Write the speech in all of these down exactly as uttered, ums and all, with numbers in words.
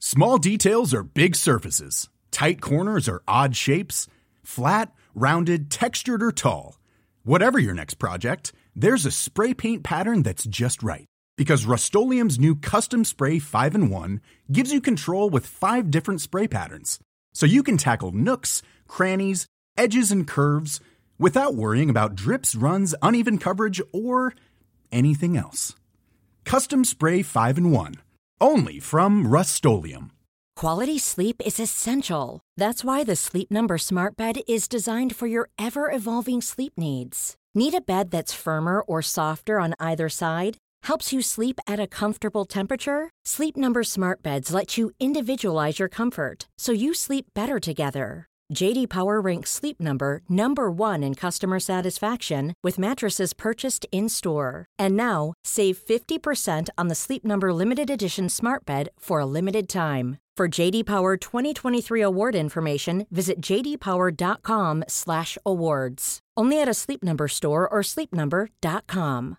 Small details are big surfaces. Tight corners are odd shapes. Flat, rounded, textured, or tall. Whatever your next project, there's a spray paint pattern that's just right. Because Rust-Oleum's new Custom Spray five in one gives you control with five different spray patterns. So you can tackle nooks, crannies, edges, and curves without worrying about drips, runs, uneven coverage, or anything else. Custom Spray five in one. Only from Rust-Oleum. Quality sleep is essential. That's why the Sleep Number Smart Bed is designed for your ever-evolving sleep needs. Need a bed that's firmer or softer on either side? Helps you sleep at a comfortable temperature? Sleep Number Smart Beds let you individualize your comfort, so you sleep better together. J D Power ranks Sleep Number number one in customer satisfaction with mattresses purchased in-store. And now, save fifty percent on the Sleep Number Limited Edition Smart Bed for a limited time. For J D Power twenty twenty-three award information, visit j d power dot com slash awards. Only at a Sleep Number store or sleep number dot com.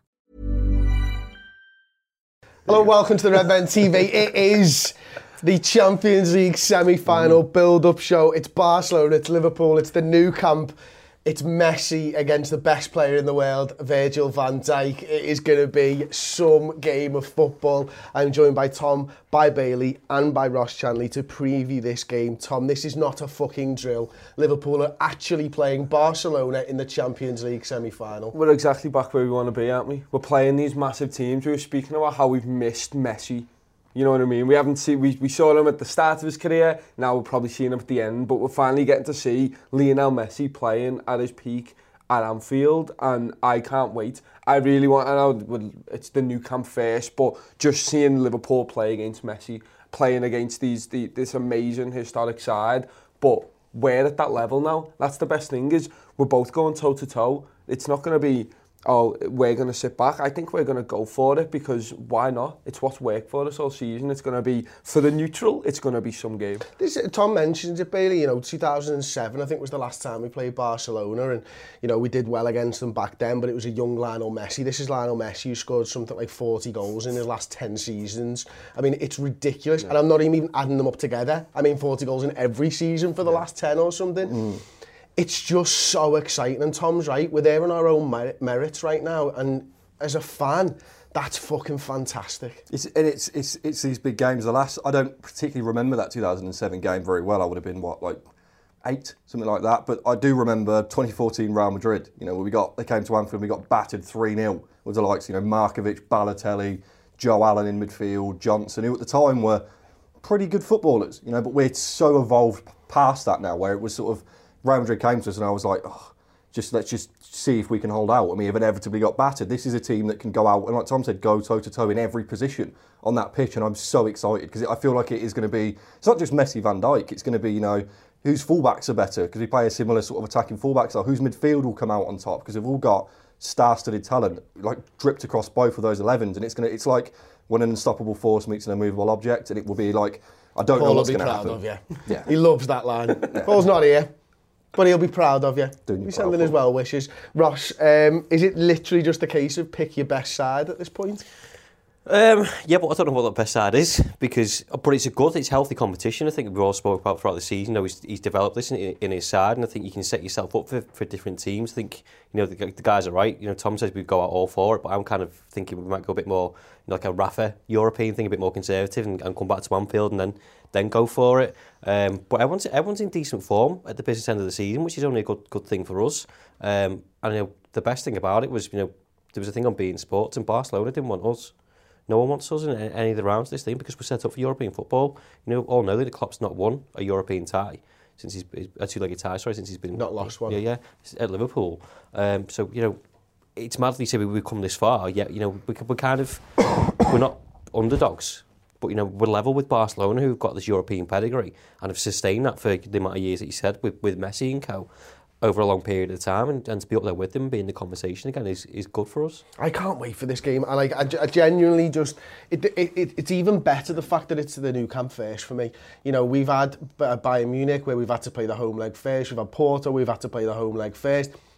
Hello, welcome to the Red Men T V. It is the Champions League semi-final build-up show. It's Barcelona, it's Liverpool, it's the Nou Camp. It's Messi against the best player in the world, Virgil van Dijk. It is going to be some game of football. I'm joined by Tom, by Bailey and by Ross Chanley to preview this game. Tom, this is not a fucking drill. Liverpool are actually playing Barcelona in the Champions League semi-final. We're exactly back where we want to be, aren't we? We're playing these massive teams. We were speaking about how we've missed Messi. You know what I mean? We haven't seen, we, we saw him at the start of his career, now we're probably seeing him at the end, but we're finally getting to see Lionel Messi playing at his peak at Anfield, and I can't wait. I really want, I know it's the Nou Camp first, but just seeing Liverpool play against Messi, playing against these the, this amazing historic side, but we're at that level now. That's the best thing, is we're both going toe-to-toe. It's not going to be, oh, we're going to sit back. I think we're going to go for it, because why not? It's what's worked for us all season. It's going to be, for the neutral, it's going to be some game. This, Tom mentions it, Bailey, you know, two thousand seven, I think, was the last time we played Barcelona, and, you know, we did well against them back then, but it was a young Lionel Messi. This is Lionel Messi, who scored something like forty goals in his last ten seasons. I mean, it's ridiculous, yeah. And I'm not even adding them up together. I mean, forty goals in every season for the yeah. last ten or something. Mm. It's just so exciting, and Tom's right, we're there on our own merit, merits right now, and as a fan, that's fucking fantastic. It's, and it's it's it's these big games. The last, I don't particularly remember that two thousand seven game very well. I would have been, what, like eight, something like that, but I do remember twenty fourteen Real Madrid, you know, where we got, they came to Anfield, we got battered three nil with the likes, you know, Markovic, Balotelli, Joe Allen in midfield, Johnson, who at the time were pretty good footballers, you know, but we're so evolved past that now, where it was sort of, Real Madrid came to us and I was like, oh, just let's just see if we can hold out. And we have inevitably got battered. This is a team that can go out and, like Tom said, go toe-to-toe in every position on that pitch. And I'm so excited, because I feel like it is going to be, it's not just Messi, Van Dijk, it's going to be, you know, whose fullbacks are better, because we play a similar sort of attacking fullback style. Whose midfield will come out on top, because we've all got star-studded talent, like dripped across both of those elevens. And it's going to, it's like when an unstoppable force meets an immovable object, and it will be like, I don't Paul know what's going to happen. Of you. Yeah. He loves that line. Yeah. Paul's not here, but he'll be proud of you. He's sending his well wishes. Ross, um, is it literally just a case of pick your best side at this point? Um, yeah, but I don't know what the best side is, because, but it's a good, it's healthy competition. I think we've all spoke about throughout the season. You know, he's, he's developed this in, in his side, and I think you can set yourself up for, for different teams. I think, you know, the, the guys are right. You know, Tom says we go out all for it, but I'm kind of thinking we might go a bit more, you know, like a Rafa European thing, a bit more conservative, and, and come back to Anfield and then then go for it. Um, but everyone's everyone's in decent form at the business end of the season, which is only a good good thing for us. Um, and you know, the best thing about it was, you know, there was a thing on beIN Sports, and Barcelona didn't want us. No one wants us in any of the rounds of this thing, because we're set up for European football. You know, all know that Klopp's not won a European tie since he's a two-legged tie. Sorry, since he's been not lost one. Yeah, yeah, at Liverpool. Um, so you know, it's mad that you say we've come this far. Yet you know, we, we're kind of we're not underdogs, but you know, we're level with Barcelona, who've got this European pedigree and have sustained that for the amount of years that you said with with Messi and co. over a long period of time, and, and to be up there with them, be in the conversation again, is, is good for us. I can't wait for this game, and I, I, I genuinely just, it, it, it, it's even better the fact that it's the Nou Camp first for me. You know, we've had Bayern Munich where we've had to play the home leg first, we've had Porto, we've had to play the home leg first.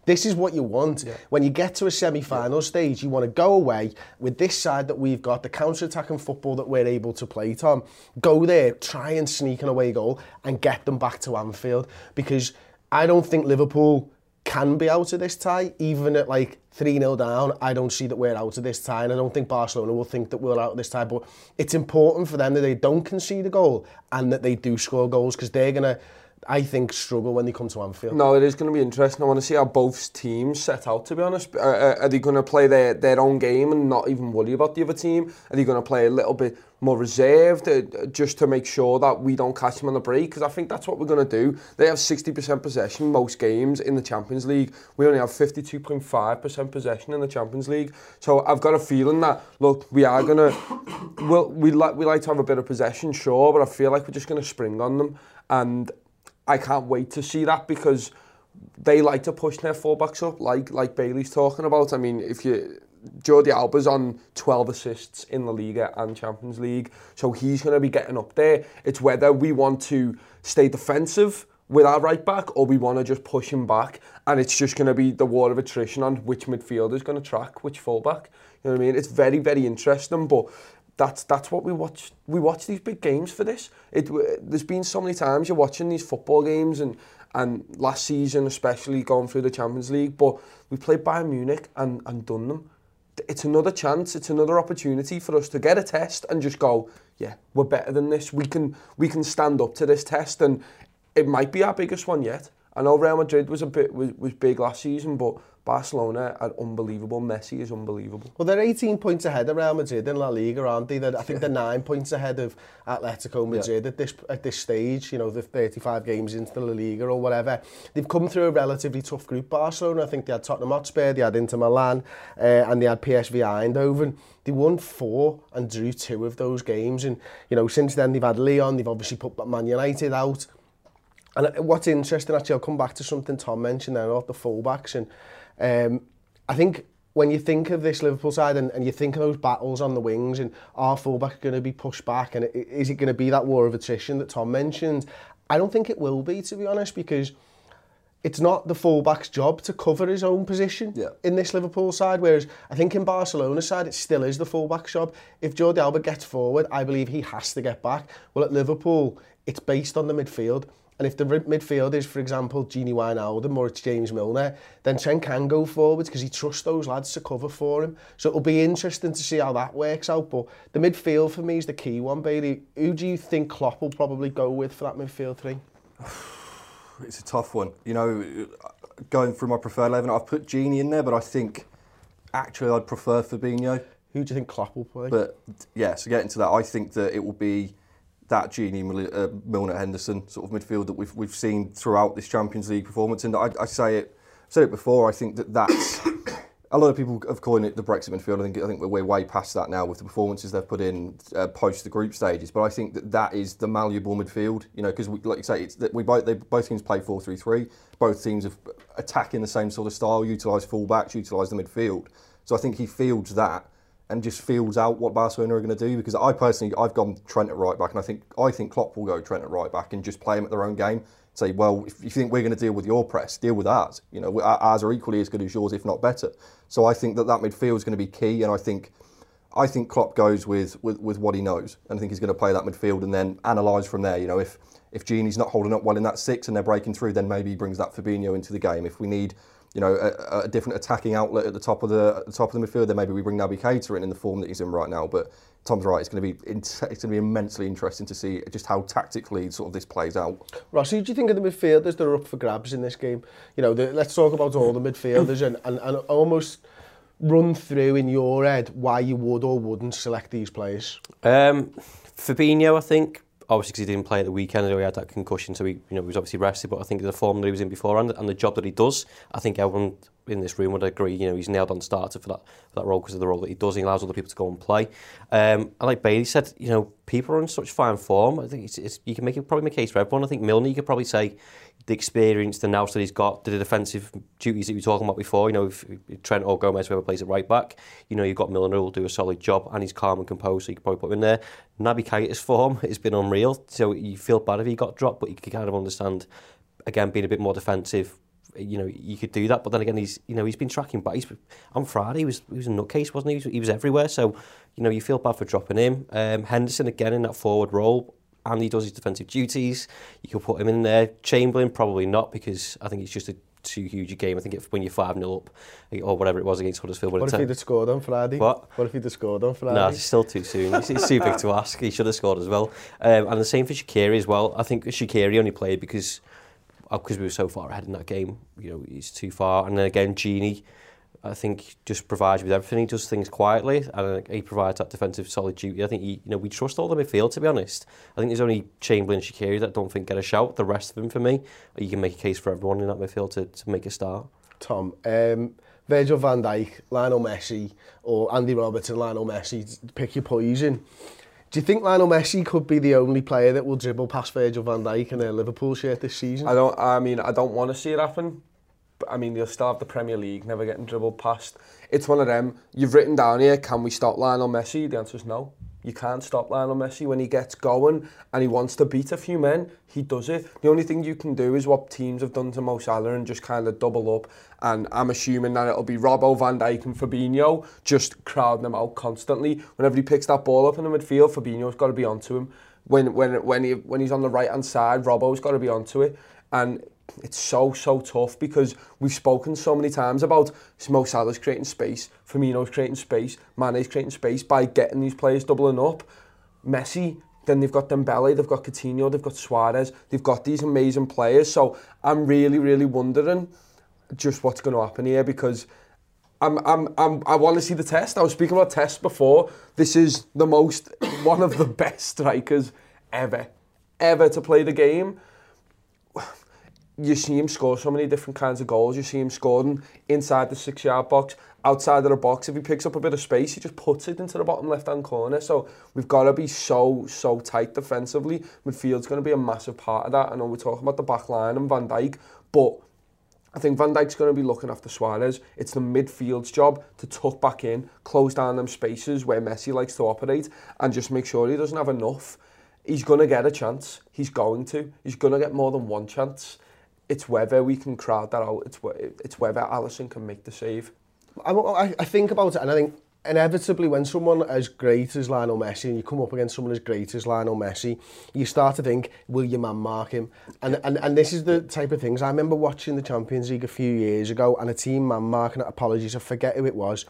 This is what you want. Yeah. When you get to a semi-final yeah. stage, you want to go away with this side that we've got, the counter-attacking football that we're able to play, Tom. Go there, try and sneak an away goal and get them back to Anfield. Because I don't think Liverpool can be out of this tie, even at like three nil down. I don't see that we're out of this tie, and I don't think Barcelona will think that we're out of this tie, but it's important for them that they don't concede a goal and that they do score goals, because they're going to, I think, struggle when they come to Anfield. No, it is going to be interesting. I want to see how both teams set out, to be honest. Are, are they going to play their, their own game and not even worry about the other team? Are they going to play a little bit more reserved uh, just to make sure that we don't catch them on the break? Because I think that's what we're going to do. They have sixty percent possession most games in the Champions League. We only have fifty-two point five percent possession in the Champions League. So I've got a feeling that, look, we are going to... Well, we, like, we like to have a bit of possession, sure, but I feel like we're just going to spring on them. And I can't wait to see that, because they like to push their fullbacks up, like like Bailey's talking about. I mean, if you... Jordi Alba's on twelve assists in La Liga and Champions League, so he's going to be getting up there. It's whether we want to stay defensive with our right back or we want to just push him back, and it's just going to be the war of attrition on which midfielder is going to track which fullback. You know what I mean? It's very, very interesting, but that's that's what we watch. We watch these big games for this. It, there's been so many times you're watching these football games, and and last season especially going through the Champions League, but we played Bayern Munich and, and done them. It's another chance, it's another opportunity for us to get a test and just go, yeah, we're better than this. We can we can stand up to this test, and it might be our biggest one yet. I know Real Madrid was a bit was, was big last season, but Barcelona are unbelievable. Messi is unbelievable. Well, they're eighteen points ahead of Real Madrid in La Liga, aren't they? They're, I think they're nine points ahead of Atletico Madrid yeah. at this at this stage. You know, the thirty-five games into the La Liga or whatever. They've come through a relatively tough group. Barcelona, I think they had Tottenham Hotspur, they had Inter Milan, uh, and they had P S V Eindhoven. They won four and drew two of those games, and you know, since then they've had Lyon. They've obviously put Man United out. And what's interesting, actually, I'll come back to something Tom mentioned there about the fullbacks, and um, I think when you think of this Liverpool side and, and you think of those battles on the wings, and are fullback going to be pushed back, and is it going to be that war of attrition that Tom mentioned? I don't think it will be, to be honest, because it's not the fullback's job to cover his own position yeah. in this Liverpool side, whereas I think in Barcelona's side it still is the fullback's job. If Jordi Alba gets forward, I believe he has to get back. Well, at Liverpool, it's based on the midfield. And if the midfield is, for example, Gini Wijnaldum or it's James Milner, then Trent can go forwards because he trusts those lads to cover for him. So it'll be interesting to see how that works out. But the midfield for me is the key one, Bailey. Who do you think Klopp will probably go with for that midfield three? It's a tough one. You know, going through my preferred eleven, I've put Gini in there, but I think actually I'd prefer Fabinho. Who do you think Klopp will play? But yeah, so getting to that, I think that it will be that Gini, uh, Milner, Henderson sort of midfield that we've we've seen throughout this Champions League performance. And I, I say it, I've said it before. I think that that's a lot of people have called it the Brexit midfield. I think I think we're way past that now with the performances they've put in uh, post the group stages. But I think that that is the malleable midfield. You know, because like you say, it's that we both they both teams play four three three. Both teams have attack in the same sort of style, utilise full-backs, utilise the midfield. So I think he fields that and just feels out what Barcelona are going to do, because I personally, I've gone Trent at right back, and I think I think Klopp will go Trent at right back and just play them at their own game. Say, well, if you think we're going to deal with your press, deal with ours. You know, ours are equally as good as yours, if not better. So I think that that midfield is going to be key, and I think I think Klopp goes with, with, with what he knows, and I think he's going to play that midfield and then analyse from there. You know, if if Gini's not holding up well in that six and they're breaking through, then maybe he brings that Fabinho into the game. If we need, you know, a, a different attacking outlet at the top of the at the top of the midfield, then maybe we bring Naby Keita in in the form that he's in right now. But Tom's right; it's going to be it's going to be immensely interesting to see just how tactically sort of this plays out. Ross, who do you think of the midfielders that are up for grabs in this game? You know, the, let's talk about all the midfielders and, and, and almost run through in your head why you would or wouldn't select these players. Um, Fabinho, I think. Obviously, because he didn't play at the weekend, he had that concussion, so he, you know, he was obviously rested. But I think the form that he was in before and, and the job that he does, I think everyone in this room would agree. You know, he's nailed on starter for that for that role because of the role that he does. He allows other people to go and play. Um, and like Bailey said, you know, people are in such fine form. I think it's, it's, you can make it, probably make a case for everyone. I think Milner, you could probably say the experience, the nous that he's got, the defensive duties that we were talking about before. You know, if, if Trent or Gomez, whoever plays at right back, you know, you've got Milner who will do a solid job, and he's calm and composed, so you could probably put him in there. Naby Keita's form has been unreal, so you feel bad if he got dropped, but you can kind of understand, again, being a bit more defensive, you know, you could do that. But then again, he's, you know, he's been tracking back. He's, on Friday, he was, he was a nutcase, wasn't he? He was, he was everywhere. So, you know, you feel bad for dropping him. Um, Henderson, again, in that forward role, and he does his defensive duties. You could put him in there. Chamberlain, probably not, because I think it's just a too huge a game. I think if when you're five nil up, or whatever it was against Huddersfield. What if he'd have scored on Friday? What? What if he'd have scored on Friday? No, it's still too soon. It's, it's too big to ask. He should have scored as well. Um, and the same for Shaqiri as well. I think Shaqiri only played because because we were so far ahead in that game. You know, he's too far. And then again, Gini, I think, just provides with everything. He does things quietly, and he provides that defensive solid duty. I think he, you know, we trust all the midfield, to be honest. I think there's only Chamberlain and Shaqiri that I don't think get a shout. The rest of them, for me, you can make a case for everyone in that midfield to, to make a start. Tom, um, Virgil van Dijk, Lionel Messi, or Andy Robertson, Lionel Messi, pick your poison. Do you think Lionel Messi could be the only player that will dribble past Virgil van Dijk in a Liverpool shirt this season? I don't. I mean, I don't want to see it happen. I mean, you'll still have the Premier League never getting dribbled past. It's one of them. You've written down here, can we stop Lionel Messi? The answer is no. You can't stop Lionel Messi. When he gets going and he wants to beat a few men, he does it. The only thing you can do is what teams have done to Mo Salah and just kind of double up. And I'm assuming that it'll be Robbo, Van Dijk and Fabinho just crowding them out constantly. Whenever he picks that ball up in the midfield, Fabinho's got to be onto him. When when when he when he's on the right hand side, Robbo's got to be onto it. And it's so, so tough because we've spoken so many times about Mo Salah's creating space, Firmino's creating space, Mane's creating space by getting these players doubling up. Messi, then they've got Dembele, they've got Coutinho, they've got Suarez, they've got these amazing players. So I'm really, really wondering just what's going to happen here because I'm, I'm, I'm, I want to see the test. I was speaking about tests before. This is the most, one of the best strikers ever, ever to play the game. You see him score so many different kinds of goals. You see him scoring inside the six-yard box, outside of the box. If he picks up a bit of space, he just puts it into the bottom left-hand corner. So we've got to be so, so tight defensively. Midfield's going to be a massive part of that. I know we're talking about the back line and Van Dijk, but I think Van Dijk's going to be looking after Suarez. It's the midfield's job to tuck back in, close down them spaces where Messi likes to operate, and just make sure he doesn't have enough. He's going to get a chance. He's going to. He's going to get more than one chance. It's whether we can crowd that out. It's it's whether Alisson can make the save. I, I think about it, and I think inevitably when someone as great as Lionel Messi, and you come up against someone as great as Lionel Messi, you start to think, will your man mark him? And and and this is the type of things. I remember watching the Champions League a few years ago, and a team man marking, apologies, I forget who it was,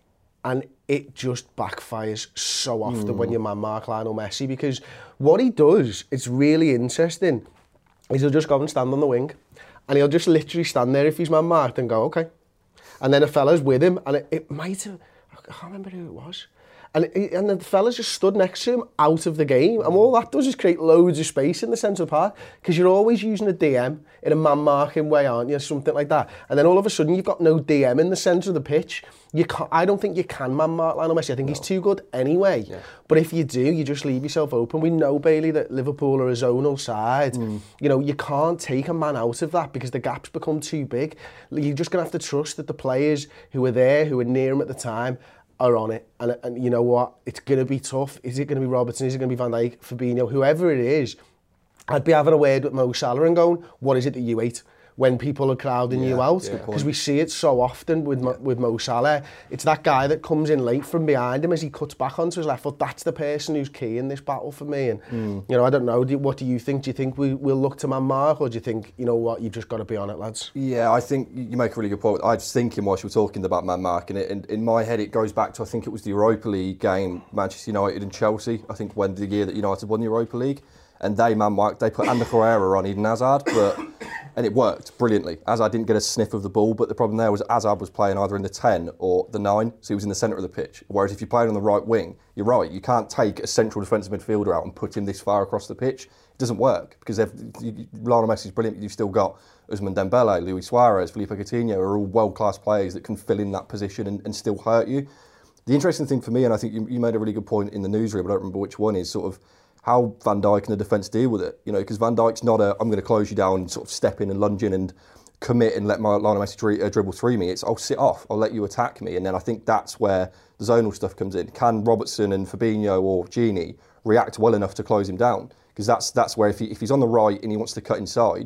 and it just backfires so often mm. when your man mark Lionel Messi, because what he does, it's really interesting, is he'll just go and stand on the wing, and he'll just literally stand there if he's man marked and go, okay. And then a fella's with him, and it, it might have, I can't remember who it was. And, and the fella's just stood next to him out of the game. And all that does is create loads of space in the centre of the park, because you're always using a D M in a man-marking way, aren't you? Something like that. And then all of a sudden, you've got no D M in the centre of the pitch. You can't, I don't think you can man-mark Lionel Messi. I think no. he's too good anyway. Yeah. But if you do, you just leave yourself open. We know, Bailey, that Liverpool are a zonal side. Mm. You know, you can't take a man out of that because the gaps become too big. You're just going to have to trust that the players who are there, who were near him at the time, are on it, and, and you know what, it's going to be tough. Is it going to be Robertson, is it going to be Van Dijk, Fabinho, whoever it is? I'd be having a word with Mo Salah and going, what is it that you ate when people are crowding yeah, you out? Because yeah. we see it so often with, yeah. with Mo Salah. It's that guy that comes in late from behind him as he cuts back onto his left foot. That's the person who's key in this battle for me. And mm. you know, I don't know, do, what do you think? Do you think we, we'll look to man mark, or do you think, you know what, you've just got to be on it, lads? Yeah, I think you make a really good point. I was thinking whilst you were talking about man marking it, and in my head it goes back to, I think it was the Europa League game, Manchester United and Chelsea. I think when the year that United won the Europa League, and they man marked, they put Ander Herrera on Eden Hazard, but and it worked brilliantly. Hazard didn't get a sniff of the ball, but the problem there was Hazard was playing either in the ten or the nine, so he was in the centre of the pitch. Whereas if you played on the right wing, you're right, you can't take a central defensive midfielder out and put him this far across the pitch. It doesn't work, because Lionel Messi's brilliant, but you've still got Ousmane Dembele, Luis Suarez, Felipe Coutinho are all world-class players that can fill in that position and, and still hurt you. The interesting thing for me, and I think you, you made a really good point in the newsroom, I don't remember which one, is sort of how Van Dijk and the defence deal with it. You know, because Van Dijk's not a, I'm going to close you down and sort of step in and lunge in and commit and let my Lionel Messi dri- uh, dribble through me. It's, I'll sit off, I'll let you attack me. And then I think that's where the zonal stuff comes in. Can Robertson and Fabinho or Gini react well enough to close him down? Because that's that's where if, he, if he's on the right and he wants to cut inside,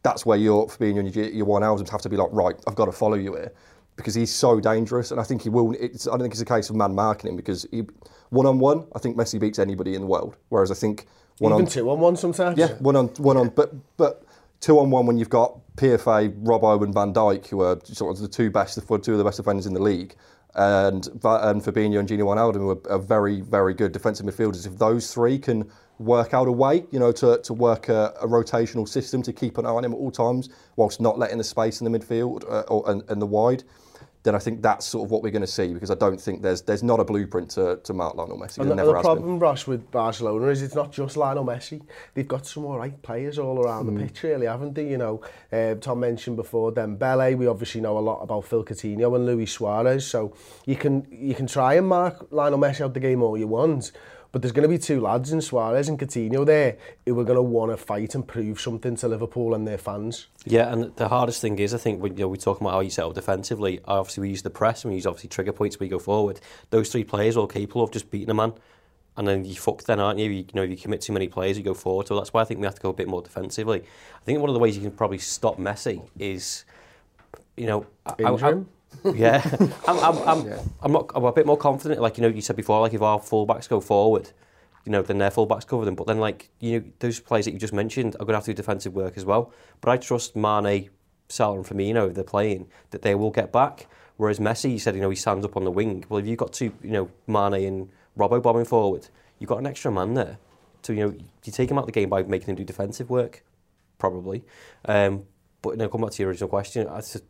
that's where your Fabinho and your, your Wijnaldum have to be like, right, I've got to follow you here, because he's so dangerous, and I think he will. It's, I don't think it's a case of man marking him, because he, one on one, I think Messi beats anybody in the world. Whereas I think one even on two on one sometimes. Yeah, one on one on, but but two on one when you've got P F A, Robbo and Van Dijk, who are sort of the two best, two of the best defenders in the league, and and Fabinho and Gini Wijnaldum, who are, are very very good defensive midfielders. If those three can work out a way, you know, to, to work a, a rotational system to keep an eye on him at all times, whilst not letting the space in the midfield uh, or and, and the wide, then I think that's sort of what we're going to see, because I don't think there's there's not a blueprint to, to mark Lionel Messi. And there the, never the has problem, been. Ross, with Barcelona is it's not just Lionel Messi. They've got some all right players all around mm. the pitch, really, haven't they? You know, uh, Tom mentioned before Dembele. We obviously know a lot about Phil Coutinho and Luis Suarez. So you can you can try and mark Lionel Messi out the game all you want, but there's going to be two lads in Suarez and Coutinho there who are going to want to fight and prove something to Liverpool and their fans. Yeah, and the hardest thing is, I think, when, you know, we talk about how you set up defensively, obviously we use the press and we use obviously trigger points when we go forward. Those three players are all capable of just beating a man. And then you fuck then, aren't you? You, you know, if you commit too many players, you go forward. So that's why I think we have to go a bit more defensively. I think one of the ways you can probably stop Messi is, you know... Injure him? Yeah, I'm, I'm, I'm, yeah. I'm, not, I'm a bit more confident. Like, you know, you said before, like if our full-backs go forward, you know, then their full-backs cover them. But then, like, you know, those players that you just mentioned are going to have to do defensive work as well. But I trust Mane, Salah and Firmino, if they're playing, that they will get back. Whereas Messi, you said, you know, he stands up on the wing. Well, if you've got two, you know, Mane and Robbo bombing forward, you've got an extra man there. So, you know, you take him out of the game by making him do defensive work, probably. Um, but, you know, come back to your original question, I just,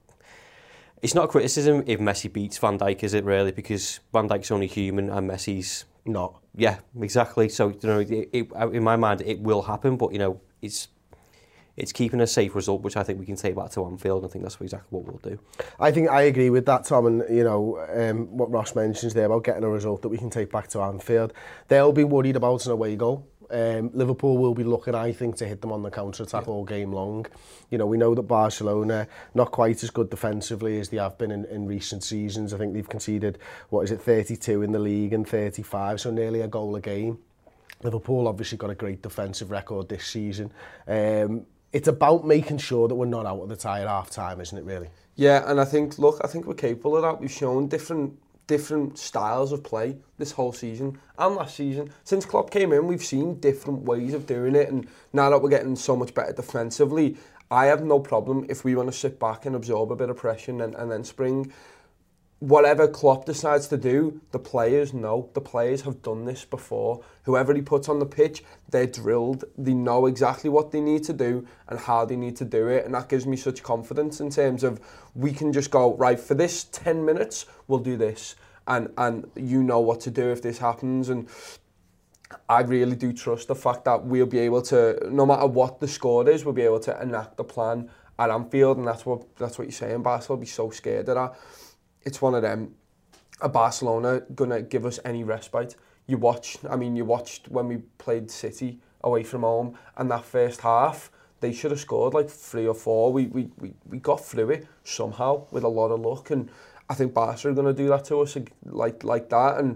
it's not a criticism if Messi beats Van Dijk, is it really? Because Van Dijk's only human and Messi's not. Yeah, exactly. So, you know, it, it, in my mind, it will happen, but, you know, it's it's keeping a safe result, which I think we can take back to Anfield. I think that's exactly what we'll do. I think I agree with that, Tom, and, you know, um, what Ross mentions there about getting a result that we can take back to Anfield. They'll be worried about an away goal. Um, Liverpool will be looking, I think, to hit them on the counter-attack yeah. all game long. You know, we know that Barcelona, not quite as good defensively as they have been in, in recent seasons. I think they've conceded, what is it, thirty-two in the league and thirty-five, so nearly a goal a game. Liverpool obviously got a great defensive record this season. Um, it's about making sure that we're not out of the tie at half-time, isn't it, really? Yeah, and I think, look, I think we're capable of that. We've shown different different styles of play this whole season and last season. Since Klopp came in, we've seen different ways of doing it, and now that we're getting so much better defensively, I have no problem if we want to sit back and absorb a bit of pressure and, and then spring. Whatever Klopp decides to do, the players know. The players have done this before. Whoever he puts on the pitch, they're drilled. They know exactly what they need to do and how they need to do it. And that gives me such confidence in terms of we can just go, right, for this ten minutes, we'll do this. And, and you know what to do if this happens. And I really do trust the fact that we'll be able to, no matter what the score is, we'll be able to enact the plan at Anfield. And that's what, that's what you're saying. Barcelona will be so scared of that. It's one of them. Are Barcelona going to give us any respite? You watch, I mean, you watched when we played City away from home, and that first half, they should have scored like three or four. We we we, we got through it somehow with a lot of luck, and I think Barca are going to do that to us like like that. And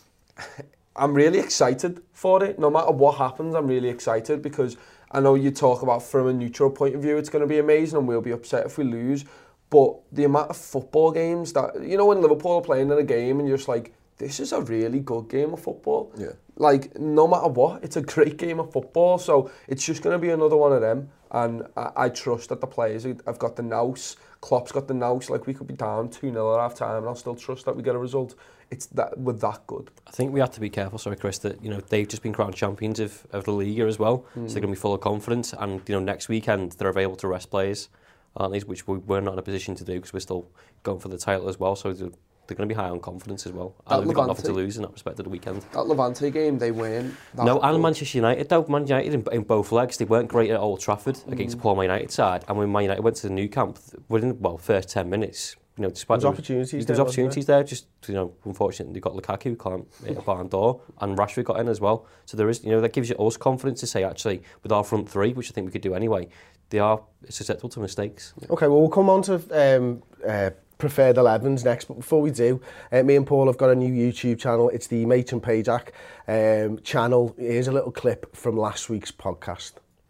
I'm really excited for it. No matter what happens, I'm really excited because I know you talk about from a neutral point of view, it's going to be amazing, and we'll be upset if we lose. But the amount of football games that, you know, when Liverpool are playing in a game and you're just like, this is a really good game of football. Yeah. Like, no matter what, it's a great game of football. So it's just going to be another one of them. And I, I trust that the players have got the nous. Klopp's got the nous. Like, we could be down two nil at half time and I'll still trust that we get a result. It's that we're that good. I think we have to be careful, sorry, Chris, that, you know, they've just been crowned champions of, of the Liga as well. Mm. So they're going to be full of confidence. And, you know, next weekend they're available to rest players, aren't they? Which we, we're not in a position to do because we're still going for the title as well. So they're, they're going to be high on confidence as well. And they've got nothing to lose in that respect of the weekend. That Levante game, they win. No, and Manchester United, though. Man United in, in both legs, they weren't great at Old Trafford mm. against the poor Man United side. And when Man United went to the new camp, within, well, first ten minutes, you know, despite there's opportunities there, there, opportunities there. Just, you know, unfortunately, they got Lukaku who can't hit a barn door, and Rashford got in as well. So there is, you know, that gives you us confidence to say actually, with our front three, which I think we could do anyway, they are susceptible to mistakes. Okay, well, we'll come on to um, uh, preferred elevens next, but before we do, uh, me and Paul have got a new YouTube channel. It's the Machin Pajak um, channel. Here's a little clip from last week's podcast.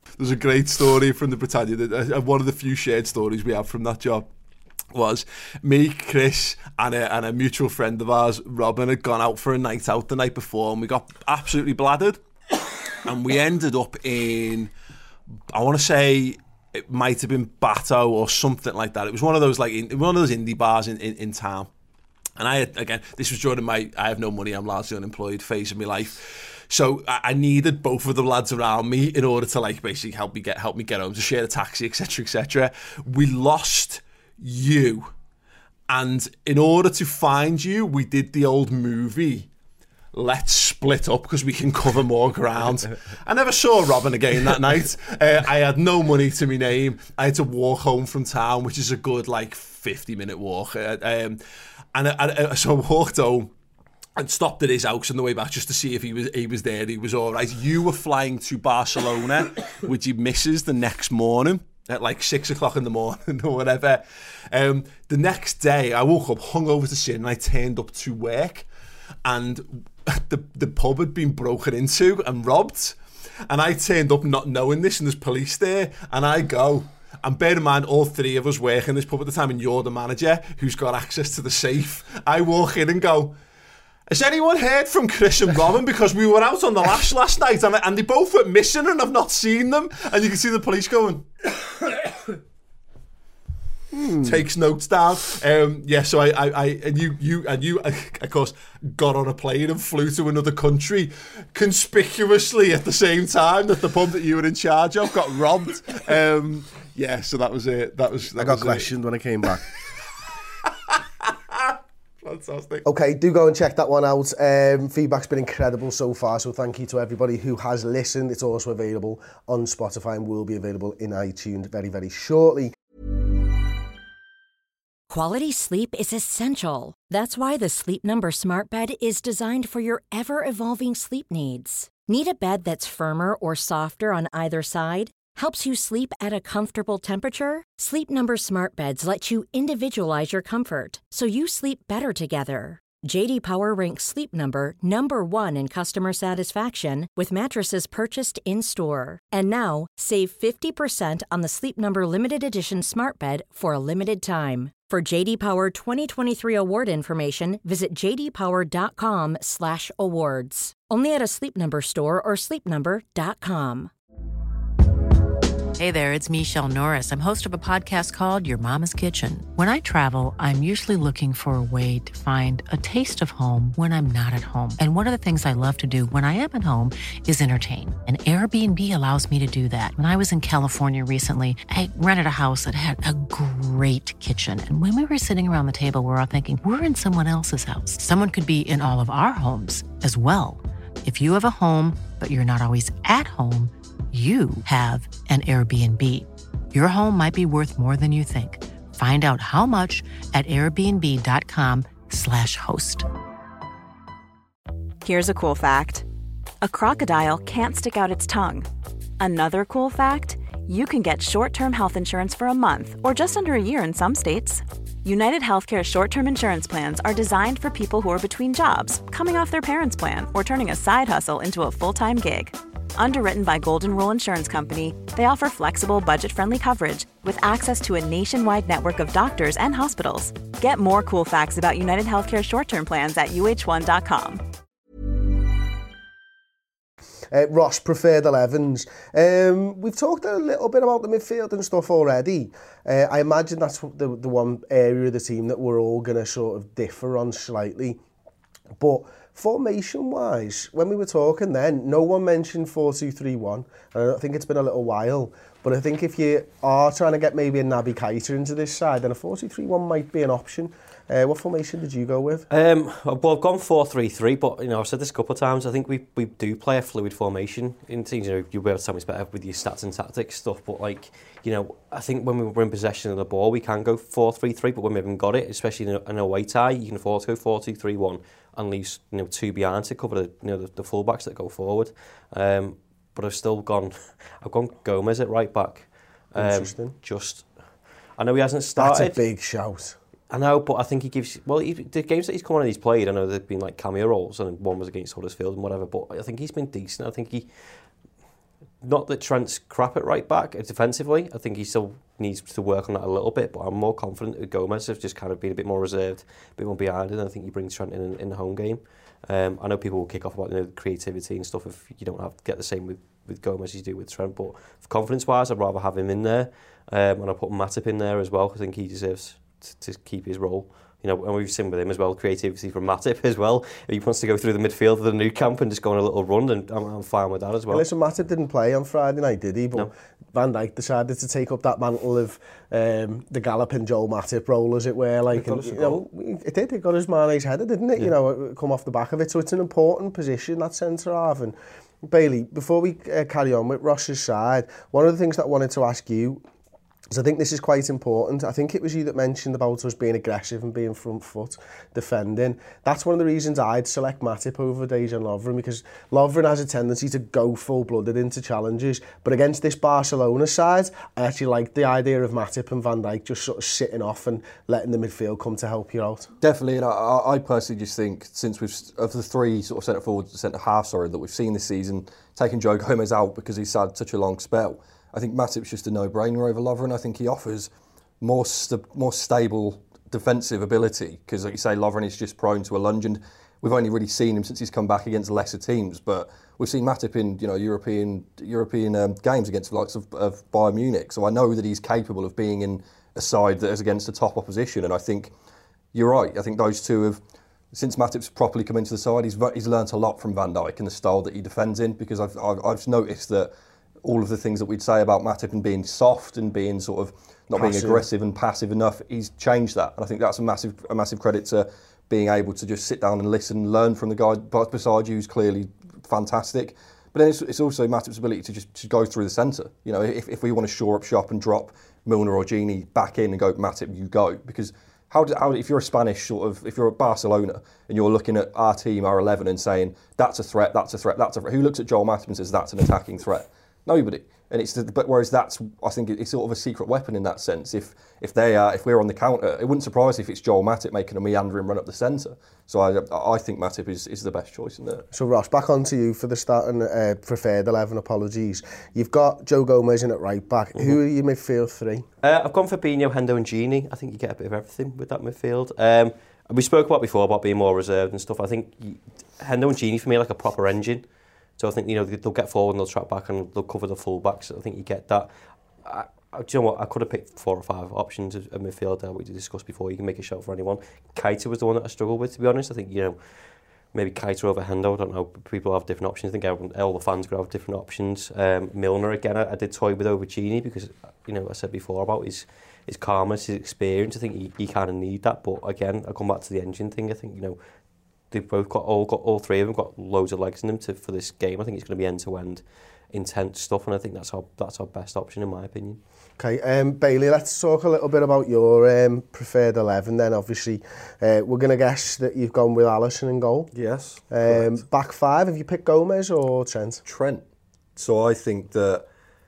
There's a great story from the Britannia, that, uh, one of the few shared stories we have from that job was me, Chris, and a, and a mutual friend of ours, Robin, had gone out for a night out the night before, and we got absolutely bladdered. And we ended up in, I want to say, it might have been Bato or something like that. It was one of those like in, one of those indie bars in, in, in town. And I had, again, this was during my I have no money, I'm largely unemployed phase of my life. So I, I needed both of the lads around me in order to like basically help me get help me get home, to share a taxi, et cetera, et cetera. We lost you, and in order to find you, we did the old movie, let's split up because we can cover more ground. I never saw Robin again that night. Uh, I had no money to my name. I had to walk home from town, which is a good like fifty minute walk. Uh, um, and I, I, so I walked home and stopped at his house on the way back just to see if he was he was there. He was all right. You were flying to Barcelona with your missus the next morning at like six o'clock in the morning or whatever. Um, the next day, I woke up hungover to sin, and I turned up to work, and the the pub had been broken into and robbed. And I turned up not knowing this, and there's police there, and I go. And bear in mind, all three of us work in this pub at the time, and you're the manager who's got access to the safe. I walk in and go, has anyone heard from Chris and Robin? Because we were out on the lash last night, and, and they both went missing, and I've not seen them. And you can see the police going... Hmm. Takes notes down. Um, yeah, so I, I, I, and you, you, and you, of course, got on a plane and flew to another country, conspicuously at the same time that the pub that you were in charge of got robbed. Um, yeah, so that was it. That was. That I got was questioned it. when I came back. Fantastic. Okay, do go and check that one out. Um, feedback's been incredible so far, so thank you to everybody who has listened. It's also available on Spotify and will be available in iTunes very, very shortly. Quality sleep is essential. That's why the Sleep Number Smart Bed is designed for your ever-evolving sleep needs. Need a bed that's firmer or softer on either side? Helps you sleep at a comfortable temperature? Sleep Number Smart Beds let you individualize your comfort, so you sleep better together. J D Power ranks Sleep Number number one in customer satisfaction with mattresses purchased in-store. And now, save fifty percent on the Sleep Number Limited Edition Smart Bed for a limited time. For J D Power twenty twenty-three award information, visit j d power dot com slash awards. Only at a Sleep Number store or sleep number dot com. Hey there, it's Michelle Norris. I'm host of a podcast called Your Mama's Kitchen. When I travel, I'm usually looking for a way to find a taste of home when I'm not at home. And one of the things I love to do when I am at home is entertain. And Airbnb allows me to do that. When I was in California recently, I rented a house that had a great kitchen. And when we were sitting around the table, we were all thinking, we're in someone else's house. Someone could be in all of our homes as well. If you have a home, but you're not always at home, you have an Airbnb. Your home might be worth more than you think. Find out how much at airbnb.com slash host. Here's a cool fact. A crocodile can't stick out its tongue. Another cool fact, you can get short-term health insurance for a month or just under a year in some states. United Healthcare short-term insurance plans are designed for people who are between jobs, coming off their parents' plan, or turning a side hustle into a full-time gig. Underwritten by Golden Rule Insurance Company, they offer flexible, budget-friendly coverage with access to a nationwide network of doctors and hospitals. Get more cool facts about United Healthcare short-term plans at u h one dot com. Uh, Ross, preferred elevens. Um, we've talked a little bit about the midfield and stuff already. Uh, I imagine that's the, the one area of the team that we're all going to sort of differ on slightly. But formation-wise, when we were talking then, no one mentioned four two three one. I think it's been a little while, but I think if you are trying to get maybe a Naby Keita into this side, then a four two three one might be an option. Uh, what formation did you go with? Um, well, I've gone four three three, but you know, I've said this a couple of times. I think we we do play a fluid formation in teams. You know, you'll be able to tell me it's better with your stats and tactics stuff. But like, you know, I think when we were in possession of the ball, we can go four three three. But when we haven't got it, especially in a, in a away tie, you can afford to go four two three one and leave you know two behind to cover the you know the, the fullbacks that go forward. Um, but I've still gone. I've gone Gomez at right back. Um, Interesting. Just, I know he hasn't started. That's a big shout. I know, but I think he gives... Well, he, the games that he's come on and he's played, I know they've been like cameo roles, and one was against Huddersfield and whatever, but I think he's been decent. I think he... not that Trent's crap at right back defensively. I think he still needs to work on that a little bit, but I'm more confident with Gomez have just kind of been a bit more reserved, a bit more behind it. I think he brings Trent in in the home game. Um, I know people will kick off about, you know, creativity and stuff if you don't have to get the same with, with Gomez as you do with Trent, but confidence-wise, I'd rather have him in there, um, and I'll put Matip in there as well. I think he deserves to, to keep his role. You know, and we've seen with him as well, creativity from Matip as well. If he wants to go through the midfield of the new camp and just go on a little run, and I'm, I'm fine with that as well. Well, listen, Matip didn't play on Friday night, did he? But no. Van Dijk decided to take up that mantle of um, the galloping Joel Matip role, as it were. Like, and, you know, it did. It got his Mane's header, didn't it? Yeah. You know, come off the back of it. So it's an important position, that centre half. And Bailey, before we uh, carry on with Ross's side, one of the things that I wanted to ask you, so I think this is quite important. I think it was you that mentioned about us being aggressive and being front foot, defending. That's one of the reasons I'd select Matip over Dejan Lovren, because Lovren has a tendency to go full-blooded into challenges. But against this Barcelona side, I actually like the idea of Matip and Van Dijk just sort of sitting off and letting the midfield come to help you out. Definitely, and I, I personally just think, since we've, of the three sort of centre forwards, centre half, sorry, that we've seen this season, taking Joe Gomez out because he's had such a long spell, I think Matip's just a no-brainer over Lovren. I think he offers more st- more stable defensive ability because, like you say, Lovren is just prone to a lunge, and we've only really seen him since he's come back against lesser teams. But we've seen Matip in, you know, European European um, games against the likes of, of Bayern Munich. So I know that he's capable of being in a side that is against a top opposition. And I think you're right. I think those two have, since Matip's properly come into the side, he's he's learnt a lot from Van Dijk and the style that he defends in. Because I've I've, I've noticed that all of the things that we'd say about Matip and being soft and being sort of not passive. being aggressive and passive enough, he's changed that. And I think that's a massive a massive credit to being able to just sit down and listen, learn from the guy beside you who's clearly fantastic. But then it's, it's also Matip's ability to just to go through the centre. You know, if, if we want to shore up shop and drop Milner or Gini back in and go, Matip, you go. Because how, do, how if you're a Spanish sort of, if you're at Barcelona and you're looking at our team, our eleven, and saying, that's a threat, that's a threat, that's a threat. Who looks at Joel Matip and says, that's an attacking threat? Nobody. And it's the, but whereas that's, I think it's sort of a secret weapon in that sense. If if they are if we're on the counter, it wouldn't surprise me if it's Joel Matip making a meandering run up the centre. So I I think Matip is, is the best choice in there. So Ross, back on to you for the starting uh, preferred eleven. Apologies. You've got Joe Gomez in at right back. Mm-hmm. Who are your midfield three? Uh, I've gone for Fabinho, Hendo, and Gini. I think you get a bit of everything with that midfield. Um, we spoke about before about being more reserved and stuff. I think Hendo and Gini for me are like a proper engine. So I think, you know, they'll get forward and they'll track back and they'll cover the full-backs. I think you get that. I, I, do you know what? I could have picked four or five options of, of midfield that we discussed before. You can make a shout for anyone. Keita was the one that I struggled with, to be honest. I think, you know, maybe Keita over Hendo. I don't know. People have different options. I think everyone, all the fans could have different options. Um, Milner, again, I, I did toy with over Gini because, you know, I said before about his his calmness, his experience. I think he, he kind of need that. But again, I come back to the engine thing. I think, you know, they've both got all got all three of them got loads of legs in them to, for this game. I think it's going to be end to end, intense stuff, and I think that's our that's our best option in my opinion. Okay, um, Bailey, let's talk a little bit about your um, preferred eleven. Then obviously, uh, we're going to guess that you've gone with Alisson in goal. Yes. Um, back five. Have you picked Gomez or Trent? Trent. So I think that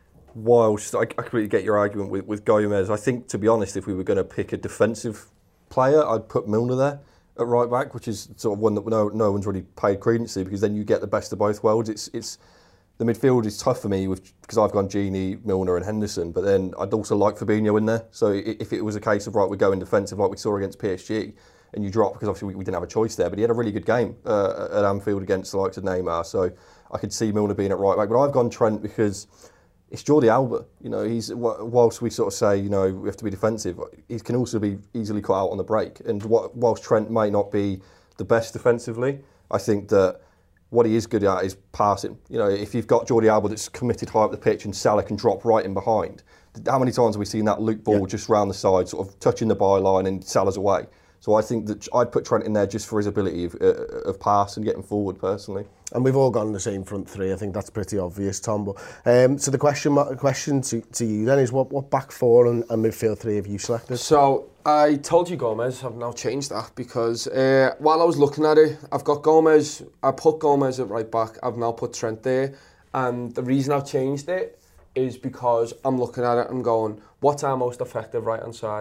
whilst I, I completely get your argument with, with Gomez, I think, to be honest, if we were going to pick a defensive player, I'd put Milner there at right back, which is sort of one that no no one's really paid credence to, because then you get the best of both worlds. It's it's the midfield is tough for me with because I've gone Gini, Milner, and Henderson, but then I'd also like Fabinho in there. So if it was a case of right, we're going defensive like we saw against P S G, and you drop because obviously we, we didn't have a choice there, but he had a really good game uh, at Anfield against the likes of Neymar. So I could see Milner being at right back, but I've gone Trent because it's Jordi Alba. You know, he's whilst we sort of say, you know, we have to be defensive, he can also be easily cut out on the break. And whilst Trent may not be the best defensively, I think that what he is good at is passing. You know, if you've got Jordi Alba that's committed high up the pitch and Salah can drop right in behind, how many times have we seen that loop ball yeah. just round the side, sort of touching the byline and Salah's away? So I think that I'd put Trent in there just for his ability of, uh, of pass and getting forward personally. And we've all gone the same front three. I think that's pretty obvious, Tom. But um, so the question question to, to you then is what, what back four and, and midfield three have you selected? So I told you Gomez. I've now changed that because uh, while I was looking at it, I've got Gomez. I put Gomez at right back. I've now put Trent there. And the reason I've changed it is because I'm looking at it and going, what's our most effective right-hand side?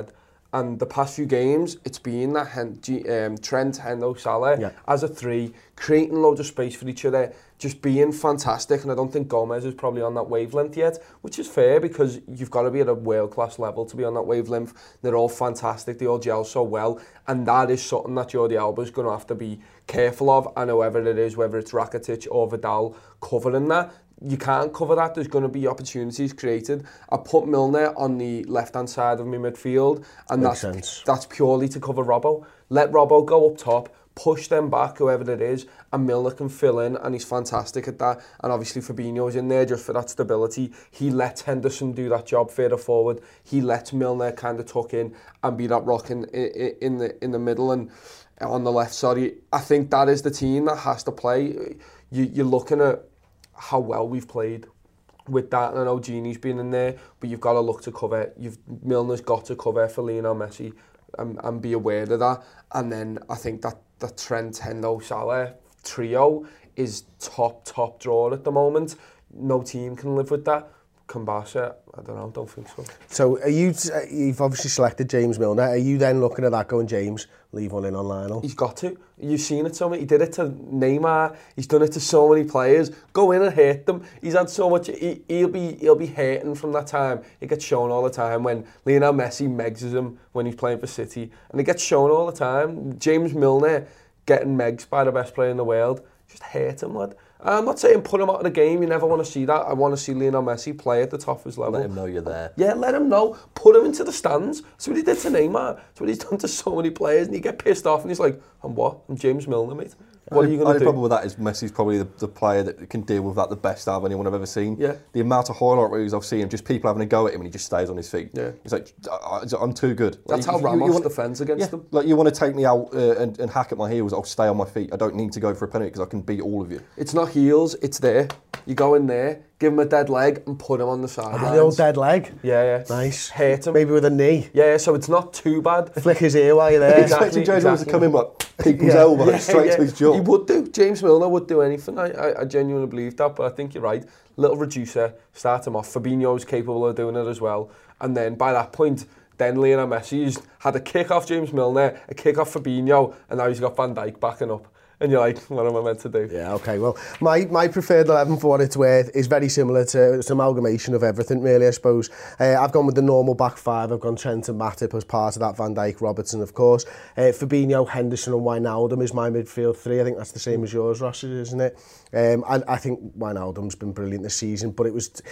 And the past few games, it's been that Hen- G- um, Trent, Hendo, Salah Yeah. as a three, creating loads of space for each other, just being fantastic. And I don't think Gomez is probably on that wavelength yet, which is fair because you've got to be at a world-class level to be on that wavelength. They're all fantastic. They all gel so well. And that is something that Jordi Alba's going to have to be careful of. And whoever it is, whether it's Rakitic or Vidal covering that, you can't cover that. There's going to be opportunities created. I put Milner on the left-hand side of my midfield, and Makes that's sense. that's purely to cover Robbo. Let Robbo go up top, push them back, whoever it is, and Milner can fill in, and he's fantastic at that. And obviously Fabinho's in there just for that stability. He lets Henderson do that job further forward. He lets Milner kind of tuck in and be that rock in, in, in the in the middle and on the left. Sorry, I think that is the team that has to play. You, you're looking at how well we've played with that. And I know Gini's been in there, but you've got to look to cover. You've Milner's got to cover for Lionel Messi and, and be aware of that. And then I think that the Trent, Hendo, Salah trio is top, top draw at the moment. No team can live with that. Can Barca? I don't know, don't think so. So are you, you've obviously selected James Milner. Are you then looking at that going, James, leave one in on Lionel? He's got to. You've seen it so much. He did it to Neymar. He's done it to so many players. Go in and hurt them. He's had so much. He, he'll be he'll be hurting from that time. It gets shown all the time when Lionel Messi megs him when he's playing for City, and it gets shown all the time. James Milner getting megs by the best player in the world. Just hurt him, lad. I'm not saying put him out of the game. You never want to see that. I want to see Lionel Messi play at the top of his level. Let him know you're there. Yeah, let him know. Put him into the stands. That's what he did to Neymar. That's what he's done to so many players. And you get pissed off and he's like, I'm what? I'm James Milner, mate. What are you going to do? The problem with that is Messi's probably the, the player that can deal with that the best out of anyone I've ever seen. Yeah. The amount of highlight reels I've seen of just people having a go at him and he just stays on his feet. Yeah. He's like, I, I'm too good. That's like, how Ramos you, you want, defends against yeah, them. Like you want to take me out uh, and, and hack at my heels, I'll stay on my feet. I don't need to go for a penalty because I can beat all of you. It's not heels, it's there. You go in there, give him a dead leg and put him on the sidelines. Ah, the old dead leg. Yeah, yeah. Nice. Hurt him. Maybe with a knee. Yeah, yeah, so it's not too bad. Flick his ear while you're there. Exactly, James Milner to come in like people's Yeah. elbow Yeah, straight yeah. to his jaw. He would do. James Milner would do anything. I, I, I genuinely believe that, but I think you're right. Little reducer, start him off. Fabinho's capable of doing it as well. And then by that point, then Lionel Messi's had a kick off James Milner, a kick off Fabinho, and now he's got Van Dijk backing up. And you're like, what am I meant to do? Yeah, okay, well, my, my preferred eleven for what it's worth is very similar to it's an amalgamation of everything, really, I suppose. Uh, I've gone with the normal back five. I've gone Trent and Matip as part of that, Van Dijk, Robertson, of course. Uh, Fabinho, Henderson and Wijnaldum is my midfield three. I think that's the same as yours, Ross, isn't it? Um, I, I think Wijnaldum's been brilliant this season, but it was...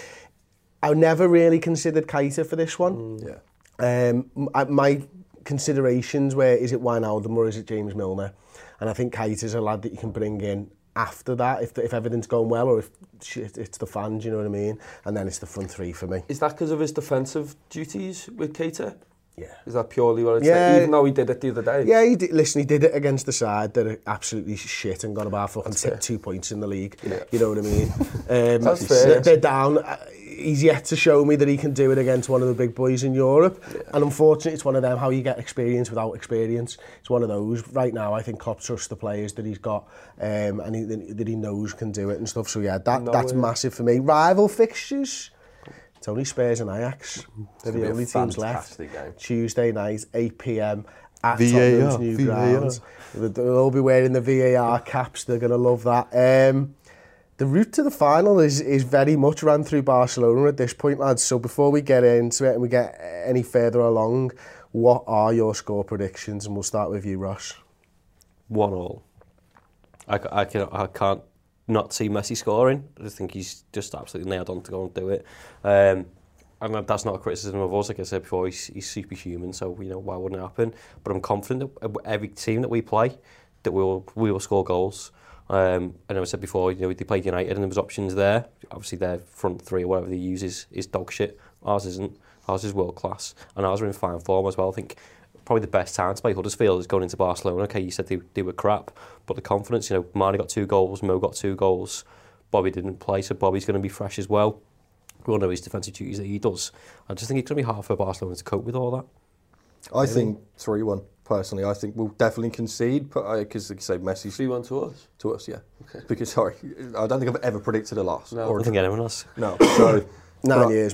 I never really considered Keita for this one. Mm. Yeah. Um, I, my considerations were, is it Wijnaldum or is it James Milner? And I think Keita's a lad that you can bring in after that, if, the, if everything's going well, or if shit, it's the fans, you know what I mean? And then it's the front three for me. Is that because of his defensive duties with Keita? Yeah. Is that purely what it's Yeah. like? Even though he did it the other day? Yeah, he did, listen, he did it against the side that are absolutely shit and got about fucking That's t- fair. two points in the league. Yeah. You know what I mean? Um, That's fair. They're down. Uh, He's yet to show me that he can do it against one of the big boys in Europe. Yeah. And unfortunately, it's one of them, how you get experience without experience. It's one of those. Right now, I think Klopp trusts the players that he's got um, and he, that he knows can do it and stuff. So, yeah, that, no that's way. massive for me. Rival fixtures. It's only Spurs and Ajax. They're the only teams left. Game. Tuesday night, eight p m at V A R, Tottenham's new V A R. grounds. They'll all be wearing the V A R caps. They're going to love that. Um, the route to the final is is very much ran through Barcelona at this point, lads. So before we get into it and we get any further along, what are your score predictions? And we'll start with you, Ross. One all. I, I, can, I can't not see Messi scoring. I just think he's just absolutely nailed on to go and do it. Um, and that's not a criticism of us. Like I said before, he's, he's superhuman, so you know why wouldn't it happen? But I'm confident that every team that we play, that we will we will score goals. Um, and I said before, you know, they played United and there was options there. Obviously, their front three or whatever they use is, is dog shit. Ours isn't. Ours is world class, and ours are in fine form as well. I think probably the best time to play Huddersfield is going into Barcelona. Okay, you said they, they were crap, but the confidence, you know, Mane got two goals, Mo got two goals, Bobby didn't play, so Bobby's going to be fresh as well. We all know his defensive duties that he does. I just think it's going to be hard for Barcelona to cope with all that. I Maybe. think three one, personally. I think we'll definitely concede, because, like you say, Messi's... three one to us? To us, yeah. Okay. Because, sorry, I don't think I've ever predicted a loss. No, I don't think anyone else. No, so... Nine years, mate.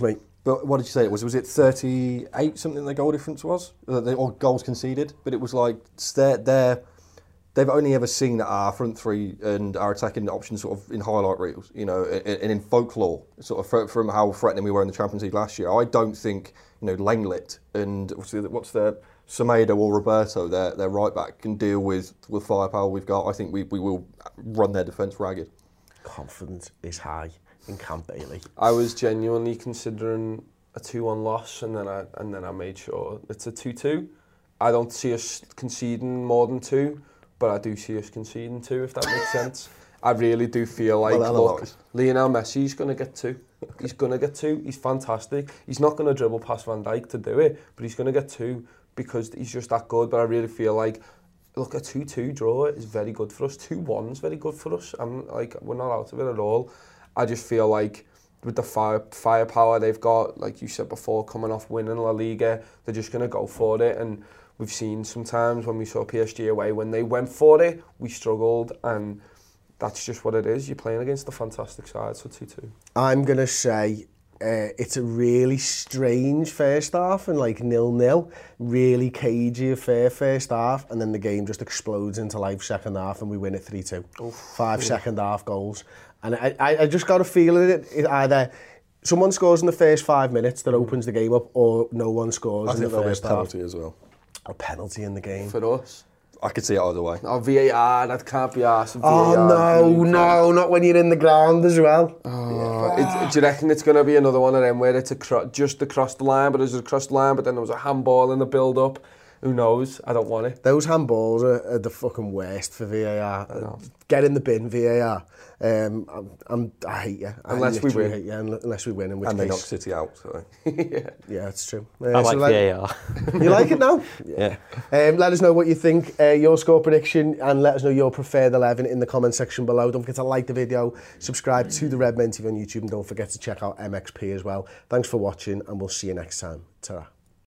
But what did you say it was? Was it thirty-eight something the goal difference was? Uh, they, or goals conceded? But it was like, they're, they're, they've only ever seen our front three and our attacking options sort of in highlight reels, you know, and, and in folklore, sort of from how threatening we were in the Champions League last year. I don't think, you know, Langlet and what's their Semedo or Roberto, their, their right back, can deal with the firepower we've got. I think we, we will run their defence ragged. Confidence is high in Camp Bailey. I was genuinely considering a two one loss, and then I and then I made sure it's a two two. I don't see us conceding more than two, but I do see us conceding two, if that makes sense. I really do feel like, well, look, Lionel Messi's going to get two. He's going to get two. He's fantastic. He's not going to dribble past Van Dijk to do it, but he's going to get two because he's just that good. But I really feel like, look, a two two draw is very good for us. two one is very good for us. I'm like, we're not out of it at all. I just feel like with the fire, firepower they've got, like you said before, coming off winning La Liga, they're just going to go for it. And we've seen sometimes when we saw P S G away, when they went for it, we struggled. And that's just what it is. You're playing against a fantastic side, so two two. I'm going to say uh, it's a really strange first half and like nil-nil, really cagey affair first half, and then the game just explodes into life second half and we win it three two. Five yeah. second half goals. And I, I, I just got a feeling it, it either someone scores in the first five minutes that opens the game up, or no one scores I in the first half. I think there'll be a penalty as well. A penalty in the game. For us? I could see it either way. Oh, V A R, that can't be arsed. Oh, no, no, not when you're in the ground as well. Oh, yeah. it, do you reckon it's going to be another one of them where it's a cro- just across the line, but it's across the line, but then there was a handball in the build-up? Who knows? I don't want it. Those handballs are, are the fucking worst for V A R. Get in the bin, V A R. Um, I'm, I'm, I hate you. Unless I we win. Hate you, unless we win, in which and case... they knock City out, so... yeah. yeah, it's true. Uh, I like, so like V A R. You like it now? Yeah. Um, let us know what you think, uh, your score prediction, and let us know your preferred eleven in the comment section below. Don't forget to like the video, subscribe to the Red Men T V on YouTube, and don't forget to check out M X P as well. Thanks for watching, and we'll see you next time. Ta-ra.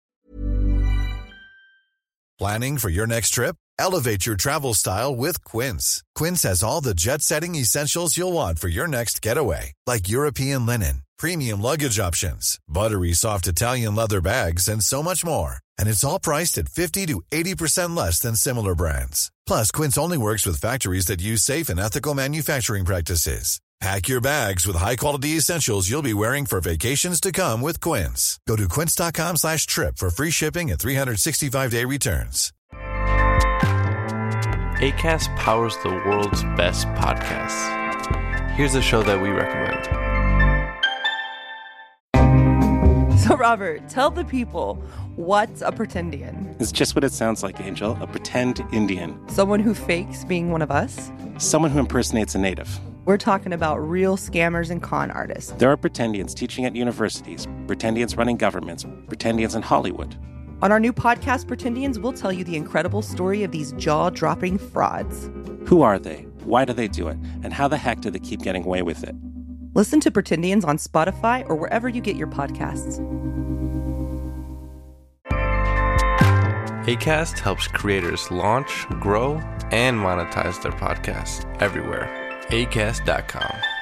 Planning for your next trip? Elevate your travel style with Quince. Quince has all the jet-setting essentials you'll want for your next getaway, like European linen, premium luggage options, buttery soft Italian leather bags, and so much more. And it's all priced at fifty to eighty percent less than similar brands. Plus, Quince only works with factories that use safe and ethical manufacturing practices. Pack your bags with high-quality essentials you'll be wearing for vacations to come with Quince. Go to quince.com slash trip for free shipping and three sixty-five day returns. Acast powers the world's best podcasts. Here's a show that we recommend. So, Robert, tell the people, what's a pretendian? It's just what it sounds like, Angel. A pretend Indian. Someone who fakes being one of us? Someone who impersonates a native. We're talking about real scammers and con artists. There are pretendians teaching at universities, pretendians running governments, pretendians in Hollywood. On our new podcast, Pretendians, we'll tell you the incredible story of these jaw-dropping frauds. Who are they? Why do they do it? And how the heck do they keep getting away with it? Listen to Pretendians on Spotify or wherever you get your podcasts. Acast helps creators launch, grow, and monetize their podcasts everywhere. acast dot com.